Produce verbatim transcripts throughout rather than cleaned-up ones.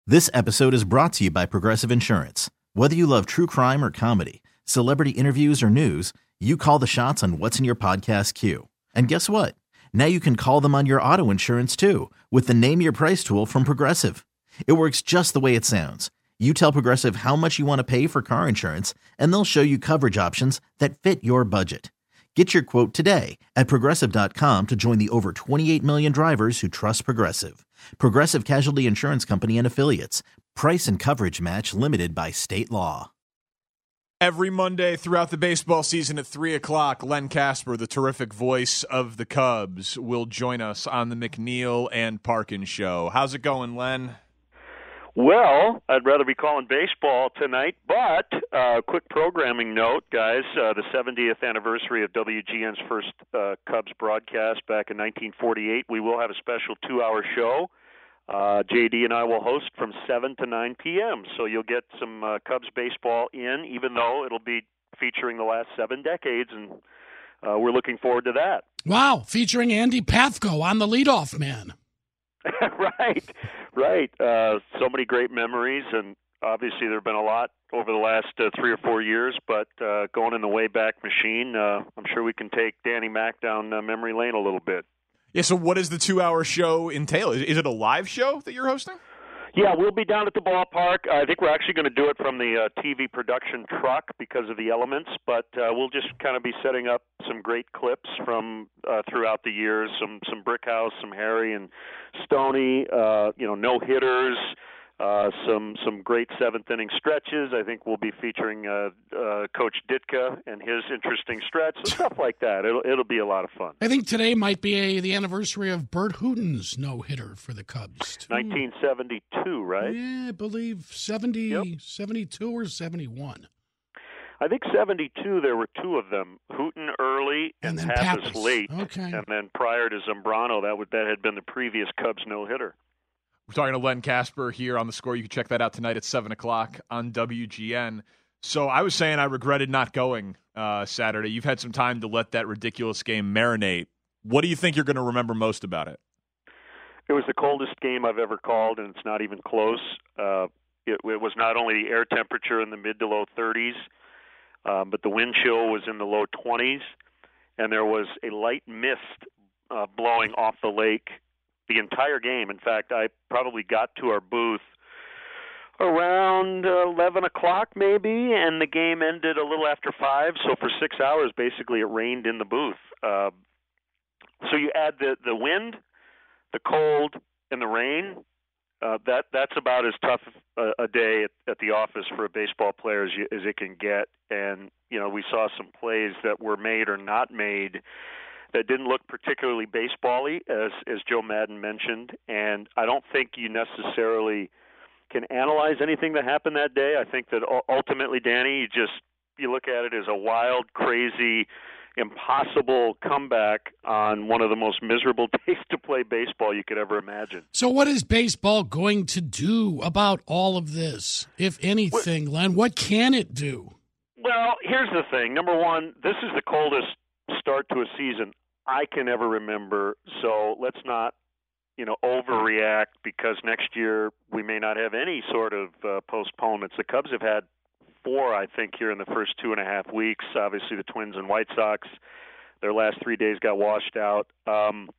This episode is brought to you by Progressive Insurance. Whether you love true crime or comedy, celebrity interviews or news, you call the shots on what's in your podcast queue. And guess what? Now you can call them on your auto insurance too with the Name Your Price tool from Progressive. It works just the way it sounds. You tell Progressive how much you want to pay for car insurance, and they'll show you coverage options that fit your budget. Get your quote today at Progressive dot com to join the over twenty-eight million drivers who trust Progressive. Progressive Casualty Insurance Company and Affiliates. Price and coverage match limited by state law. Every Monday throughout the baseball season at three o'clock, Len Kasper, the terrific voice of the Cubs, will join us on the McNeil and Parkin Show. How's it going, Len? Well, I'd rather be calling baseball tonight, but uh, quick programming note, guys. Uh, the seventieth anniversary of W G N's first uh, Cubs broadcast back in nineteen forty-eight. We will have a special two-hour show. Uh, J D and I will host from seven to nine p.m., so you'll get some uh, Cubs baseball in, even though it'll be featuring the last seven decades, and uh, we're looking forward to that. Wow, featuring Andy Pafko on the leadoff man. right, right. Uh, so many great memories, and obviously there have been a lot over the last uh, three or four years, but uh, going in the Wayback Machine, uh, I'm sure we can take Danny Mac down uh, memory lane a little bit. Yeah, so what does the two-hour show entail? Is it a live show that you're hosting? Yeah, we'll be down at the ballpark. I think we're actually going to do it from the uh, T V production truck because of the elements, but uh, we'll just kind of be setting up some great clips from uh, throughout the years, some some Brickhouse, some Harry and Stoney, uh, you know, no-hitters, uh, some some great seventh-inning stretches. I think we'll be featuring uh, uh, Coach Ditka and his interesting stretch, so stuff like that. It'll it'll be a lot of fun. I think today might be a, the anniversary of Bert Hooton's no-hitter for the Cubs. Too. nineteen seventy-two, right? Yeah, I believe seventy, yep. seventy-two or seventy-one. I think seventy-two, there were two of them, Hooton early and, and Pappas, Pappas late. Okay. And then prior to Zambrano, that would that had been the previous Cubs no-hitter. We're talking to Len Kasper here on The Score. You can check that out tonight at seven o'clock on W G N. So I was saying I regretted not going uh, Saturday. You've had some time to let that ridiculous game marinate. What do you think you're going to remember most about it? It was the coldest game I've ever called, and it's not even close. Uh, it, it was not only the air temperature in the mid to low thirties, um, but the wind chill was in the low twenties, and there was a light mist uh, blowing off the lake the entire game. In fact, I probably got to our booth around eleven o'clock maybe, and the game ended a little after five. So for six hours, basically, it rained in the booth. Uh, so you add the, the wind, the cold, and the rain. Uh, that that's about as tough a, a day at, at the office for a baseball player as, you, as it can get. And you know, we saw some plays that were made or not made that didn't look particularly baseball-y, as as Joe Madden mentioned, and I don't think you necessarily can analyze anything that happened that day. I think that ultimately, Danny, you just you look at it as a wild, crazy, impossible comeback on one of the most miserable days to play baseball you could ever imagine. So what is baseball going to do about all of this, if anything, well, Len? What can it do? Well, here's the thing. Number one, this is the coldest start to a season I can ever remember, so let's not, you know, overreact because next year we may not have any sort of uh, postponements. The Cubs have had four, I think, here in the first two and a half weeks. Obviously, the Twins and White Sox, their last three days got washed out. Um,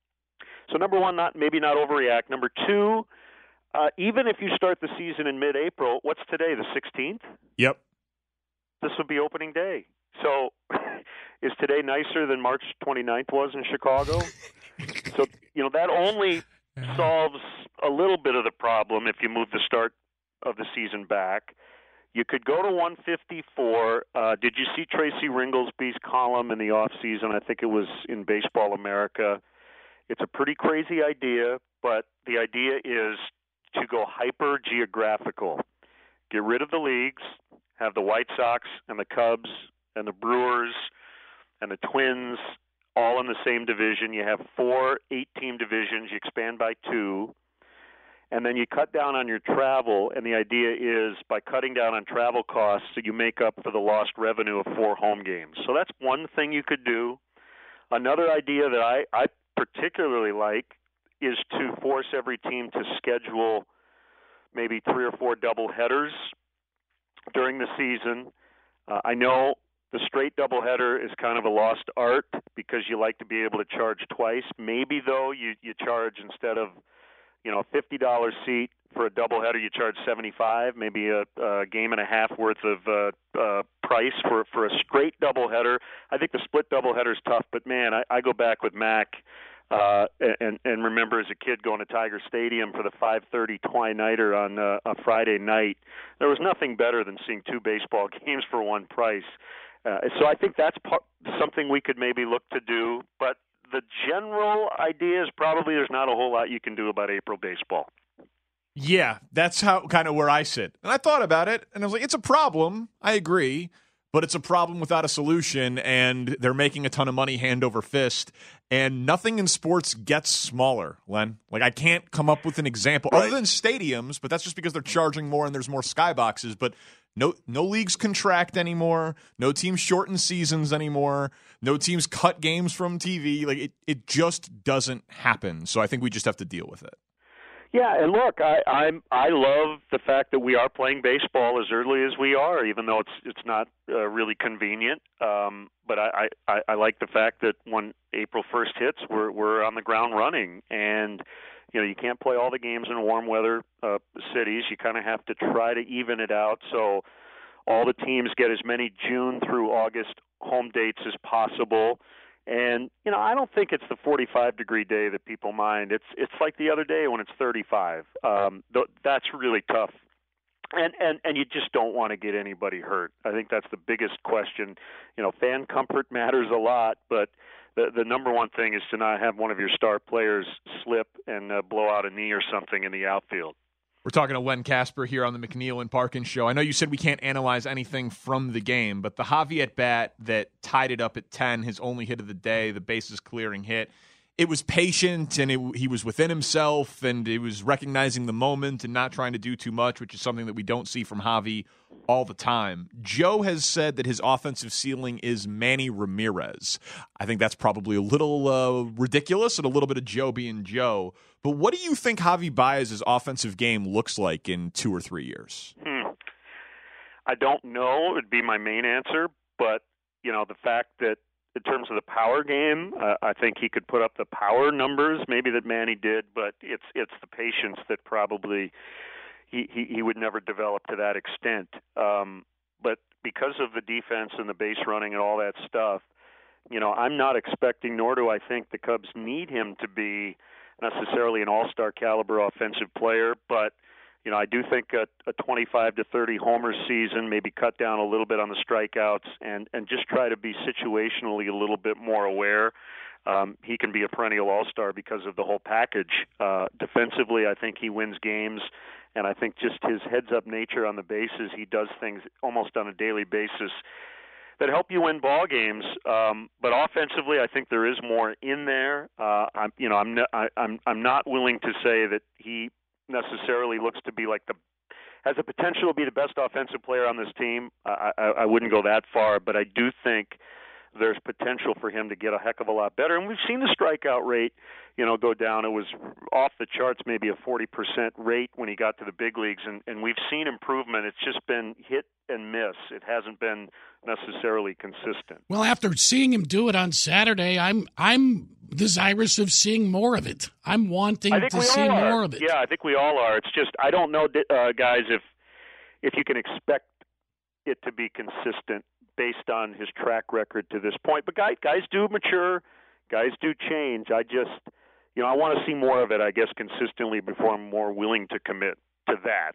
so number one, not maybe not overreact. Number two, uh, even if you start the season in mid-April, what's today, the sixteenth? Yep. This would be opening day. So is today nicer than March twenty-ninth was in Chicago? So, you know, that only solves a little bit of the problem if you move the start of the season back. You could go to one fifty-four. Uh, did you see Tracy Ringolsby's column in the offseason? I think it was in Baseball America. It's a pretty crazy idea, but the idea is to go hyper-geographical. Get rid of the leagues, have the White Sox and the Cubs and the Brewers and the Twins all in the same division. You have four eight-team divisions. You expand by two. And then you cut down on your travel, and the idea is by cutting down on travel costs, so you make up for the lost revenue of four home games. So that's one thing you could do. Another idea that I, I particularly like is to force every team to schedule maybe three or four double headers during the season. Uh, I know the straight doubleheader is kind of a lost art because you like to be able to charge twice. Maybe, though, you, you charge instead of, you know, a fifty dollars seat for a doubleheader, you charge seventy-five dollars, maybe a, a game and a half worth of uh, uh, price for, for a straight doubleheader. I think the split doubleheader is tough, but, man, I, I go back with Mac uh, and, and remember as a kid going to Tiger Stadium for the five thirty Twilighter on uh, a Friday night. There was nothing better than seeing two baseball games for one price. Uh, so I think that's part, something we could maybe look to do. But the general idea is probably there's not a whole lot you can do about April baseball. Yeah, that's how kind of where I sit. And I thought about it, and I was like, it's a problem. I agree. But it's a problem without a solution, and they're making a ton of money hand over fist. And nothing in sports gets smaller, Len. Like, I can't come up with an example right. other than stadiums, but that's just because they're charging more and there's more skyboxes. But no no leagues contract anymore. No teams shorten seasons anymore. No teams cut games from T V. Like, it, it just doesn't happen. So I think we just have to deal with it. Yeah, and look, I I'm I love the fact that we are playing baseball as early as we are, even though it's it's not uh, really convenient. Um, but I, I, I like the fact that when April first hits, we're we're on the ground running, and you know you can't play all the games in warm weather uh, cities. You kind of have to try to even it out so all the teams get as many June through August home dates as possible. And, you know, I don't think it's the forty-five degree day that people mind. It's it's like the other day when it's thirty-five. Um, th- that's really tough. And, and and you just don't want to get anybody hurt. I think that's the biggest question. You know, fan comfort matters a lot, but the the number one thing is to not have one of your star players slip and uh, blow out a knee or something in the outfield. We're talking to Len Kasper here on the McNeil and Parkin Show. I know you said we can't analyze anything from the game, but the Javi at bat that tied it up at ten, his only hit of the day, the bases clearing hit, it was patient and it, he was within himself and it was recognizing the moment and not trying to do too much, which is something that we don't see from Javi all the time. Joe has said that his offensive ceiling is Manny Ramirez. I think that's probably a little uh, ridiculous and a little bit of Joe being Joe. But what do you think Javi Baez's offensive game looks like in two or three years? Hmm. I don't know would be my main answer, but you know the fact that in terms of the power game, uh, I think he could put up the power numbers maybe that Manny did, but it's it's the patience that probably he, he, he would never develop to that extent. Um, but because of the defense and the base running and all that stuff, you know, I'm not expecting, nor do I think the Cubs need him to be necessarily an all-star caliber offensive player, but you know, I do think a, a twenty-five to thirty homer season, maybe cut down a little bit on the strikeouts, and and just try to be situationally a little bit more aware. Um, he can be a perennial all-star because of the whole package. Uh, defensively, I think he wins games, and I think just his heads-up nature on the bases, he does things almost on a daily basis that help you win ball games. Um, but offensively, I think there is more in there. Uh, I'm, you know, I'm, not, I, I'm, I'm not willing to say that he necessarily looks to be like the has the potential to be the best offensive player on this team. I, I, I wouldn't go that far, but I do think there's potential for him to get a heck of a lot better. And we've seen the strikeout rate, you know, go down. It was off the charts, maybe a forty percent rate when he got to the big leagues, and, and we've seen improvement. It's just been hit and miss. It hasn't been necessarily consistent. Well, after seeing him do it on Saturday, I'm I'm desirous of seeing more of it. I'm wanting to see more of it. Yeah, I think we all are. It's just I don't know, uh, guys, if if you can expect it to be consistent based on his track record to this point. But guys, guys do mature. Guys do change. I just, you know, I want to see more of it, I guess, consistently before I'm more willing to commit to that.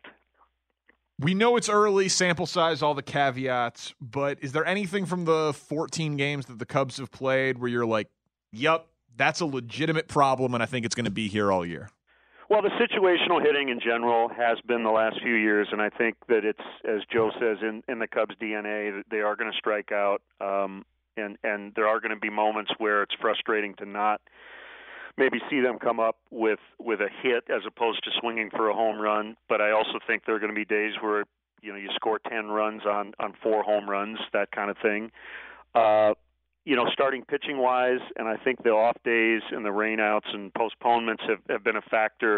We know it's early, sample size, all the caveats, but is there anything from the fourteen games that the Cubs have played where you're like, yep, that's a legitimate problem, and I think it's going to be here all year? Well, the situational hitting in general has been the last few years, and I think that it's, as Joe says, in, in the Cubs' D N A, that they are going to strike out, um, and, and there are going to be moments where it's frustrating to not maybe see them come up with, with a hit as opposed to swinging for a home run. But I also think there are going to be days where, you know, you score ten runs on, on four home runs, that kind of thing. Uh, you know, starting pitching-wise, and I think the off days and the rainouts and postponements have, have been a factor.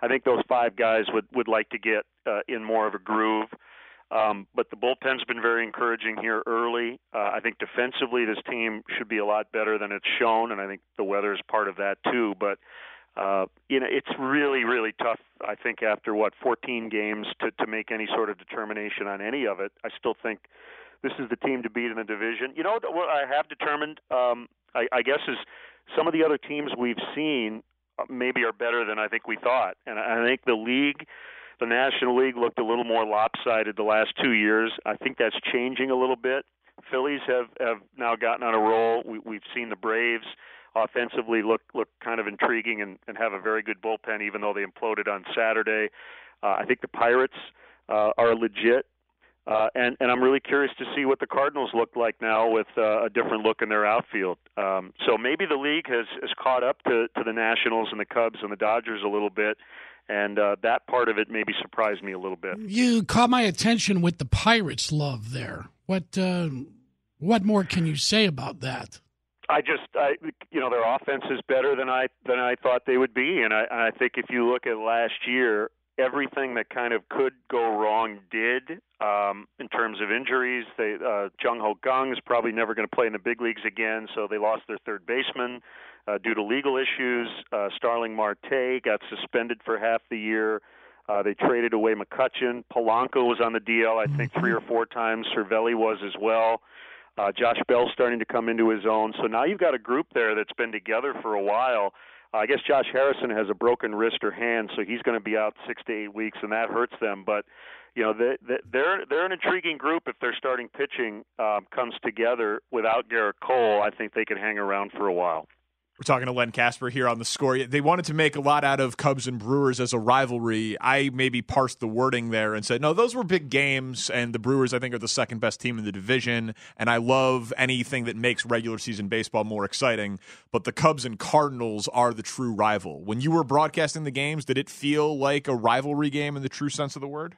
I think those five guys would, would like to get uh, in more of a groove. Um, but the bullpen's been very encouraging here early. Uh, I think defensively this team should be a lot better than it's shown, and I think the weather is part of that too. But uh, you know, it's really, really tough, I think, after, what, fourteen games to, to make any sort of determination on any of it. I still think this is the team to beat in the division. You know what I have determined, um, I, I guess, is some of the other teams we've seen maybe are better than I think we thought. And I think the league, the National League, looked a little more lopsided the last two years. I think that's changing a little bit. Phillies have, have now gotten on a roll. We, we've seen the Braves offensively look look kind of intriguing and, and have a very good bullpen, even though they imploded on Saturday. Uh, I think the Pirates uh, are legit. Uh, and, and I'm really curious to see what the Cardinals look like now with uh, a different look in their outfield. Um, so maybe the league has, has caught up to, to the Nationals and the Cubs and the Dodgers a little bit, and uh, that part of it maybe surprised me a little bit. You caught my attention with the Pirates love there. What uh, what more can you say about that? I just, I, you know, their offense is better than I than I thought they would be, and I, I think if you look at last year, everything that kind of could go wrong did. Um, in terms of injuries, they uh, Jung Ho Kang is probably never going to play in the big leagues again, so they lost their third baseman uh, due to legal issues. Uh, Starling Marte got suspended for half the year. Uh, they traded away McCutchen. Polanco was on the D L, I think, three or four times. Cervelli was as well. Uh, Josh Bell's starting to come into his own. So now you've got a group there that's been together for a while. Uh, I guess Josh Harrison has a broken wrist or hand, so he's going to be out six to eight weeks, and that hurts them. But you know, they, they, they're they're an intriguing group. If their starting pitching um, comes together without Garrett Cole, I think they could hang around for a while. We're talking to Len Kasper here on The Score. They wanted to make a lot out of Cubs and Brewers as a rivalry. I maybe parsed the wording there and said, no, those were big games, and the Brewers, I think, are the second best team in the division, and I love anything that makes regular season baseball more exciting, but the Cubs and Cardinals are the true rival. When you were broadcasting the games, did it feel like a rivalry game in the true sense of the word?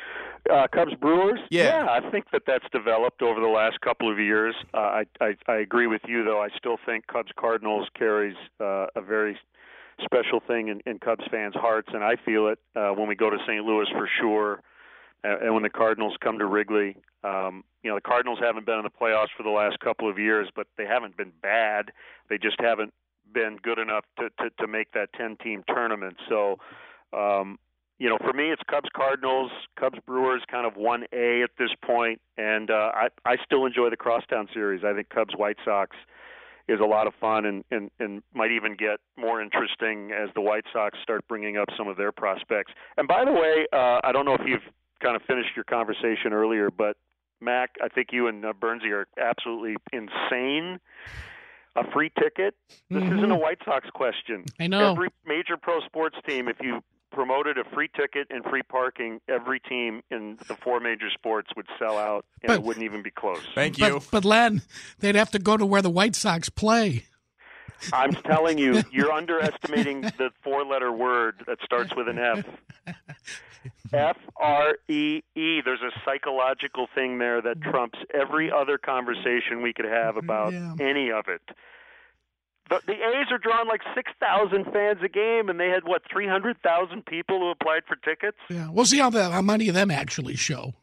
Uh, Cubs Brewers, yeah. yeah, I think that that's developed over the last couple of years. Uh, I, I I agree with you, though. I still think Cubs Cardinals carries uh, a very special thing in, in Cubs fans' hearts, and I feel it uh, when we go to Saint Louis for sure, and, and when the Cardinals come to Wrigley. Um, you know, the Cardinals haven't been in the playoffs for the last couple of years, but they haven't been bad. They just haven't been good enough to to, to make that ten-team tournament. So. Um, You know, for me, it's Cubs Cardinals, Cubs Brewers, kind of one A at this point, and uh, I I still enjoy the Crosstown series. I think Cubs White Sox is a lot of fun, and, and and might even get more interesting as the White Sox start bringing up some of their prospects. And by the way, uh, I don't know if you've kind of finished your conversation earlier, but Mac, I think you and uh, Bernsey are absolutely insane. A free ticket? This mm-hmm. isn't a White Sox question. I know. Every major pro sports team, if you promoted a free ticket and free parking, every team in the four major sports would sell out, and but, it wouldn't even be close. Thank you. But, but Len, they'd have to go to where the White Sox play. I'm telling you, you're underestimating the four-letter word that starts with an F. F R E E. There's a psychological thing there that trumps every other conversation we could have about yeah. any of it. The, the A's are drawing like six thousand fans a game, and they had, what, three hundred thousand people who applied for tickets? Yeah, we'll see how, the, how many of them actually show.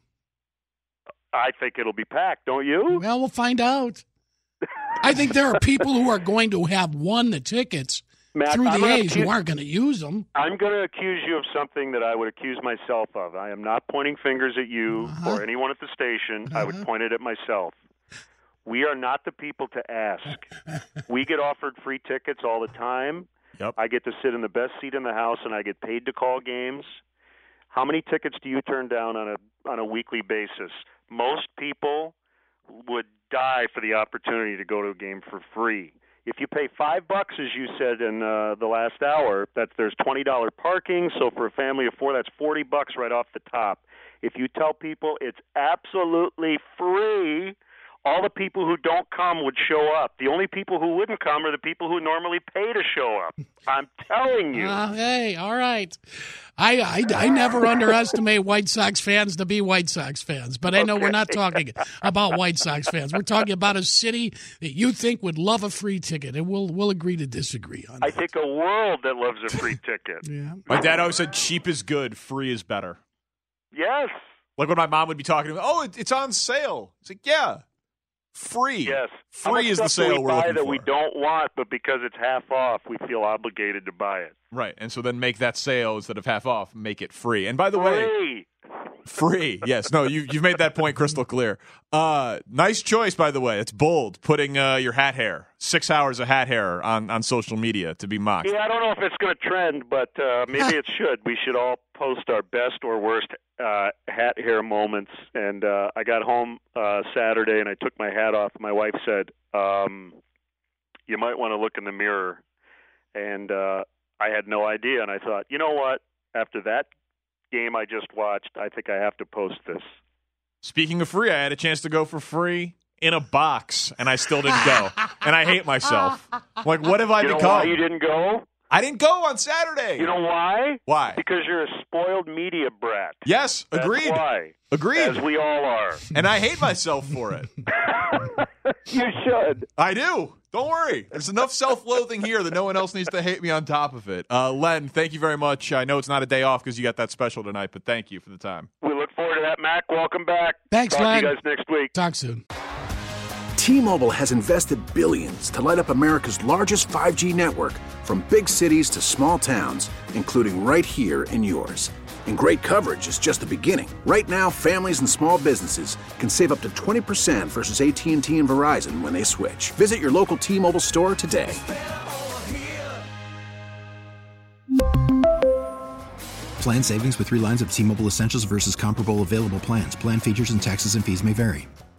I think it'll be packed, don't you? Well, we'll find out. I think there are people who are going to have won the tickets Matt, through the I'm A's accuse, who aren't going to use them. I'm going to accuse you of something that I would accuse myself of. I am not pointing fingers at you uh-huh. or anyone at the station. Uh-huh. I would point it at myself. We are not the people to ask. We get offered free tickets all the time. Yep. I get to sit in the best seat in the house, and I get paid to call games. How many tickets do you turn down on a on a weekly basis? Most people would die for the opportunity to go to a game for free. If you pay five bucks, as you said in uh, the last hour, that there's twenty dollars parking. So for a family of four, that's forty bucks right off the top. If you tell people it's absolutely free, all the people who don't come would show up. The only people who wouldn't come are the people who normally pay to show up. I'm telling you. Uh, hey, all right. I, I, I never underestimate White Sox fans to be White Sox fans, but I know okay. we're not talking about White Sox fans. We're talking about a city that you think would love a free ticket, and we'll we'll agree to disagree on that. I think a world that loves a free ticket. Yeah. My dad always said cheap is good, free is better. Yes. Like when my mom would be talking to me, oh, it, it's on sale. It's like, yeah. Free. Yes. Free is the sale we we're buy looking that for. we don't want, but because it's half off, we feel obligated to buy it. Right. And so then make that sale instead of half off, make it free. And by the free. way, free. Yes. No, you, you've made that point crystal clear. Uh, nice choice, by the way. It's bold, putting uh, your hat hair, six hours of hat hair on, on social media to be mocked. Yeah, I don't know if it's going to trend, but uh, maybe it should. We should all post our best or worst uh, hat hair moments. And uh, I got home uh, Saturday, and I took my hat off. My wife said, um, you might want to look in the mirror. And uh, I had no idea. And I thought, you know what? After that game I just watched, I think I have to post this. Speaking of free, I had a chance to go for free in a box, and I still didn't go. And I hate myself. Like, what have I you know become? Why you didn't go? I didn't go on Saturday. You know why? Why? Because you're a spoiled media brat. Yes, agreed. That's why. Agreed. As we all are. And I hate myself for it. You should. I do. Don't worry. There's enough self-loathing here that no one else needs to hate me on top of it. Uh, Len, thank you very much. I know it's not a day off because you got that special tonight, but thank you for the time. We look forward to that, Mac. Welcome back. Thanks, Talk Len. to you guys next week. Talk soon. T-Mobile has invested billions to light up America's largest five G network, from big cities to small towns, including right here in yours. And great coverage is just the beginning. Right now, families and small businesses can save up to twenty percent versus A T and T and Verizon when they switch. Visit your local T-Mobile store today. Plan savings with three lines of T-Mobile Essentials versus comparable available plans. Plan features and taxes and fees may vary.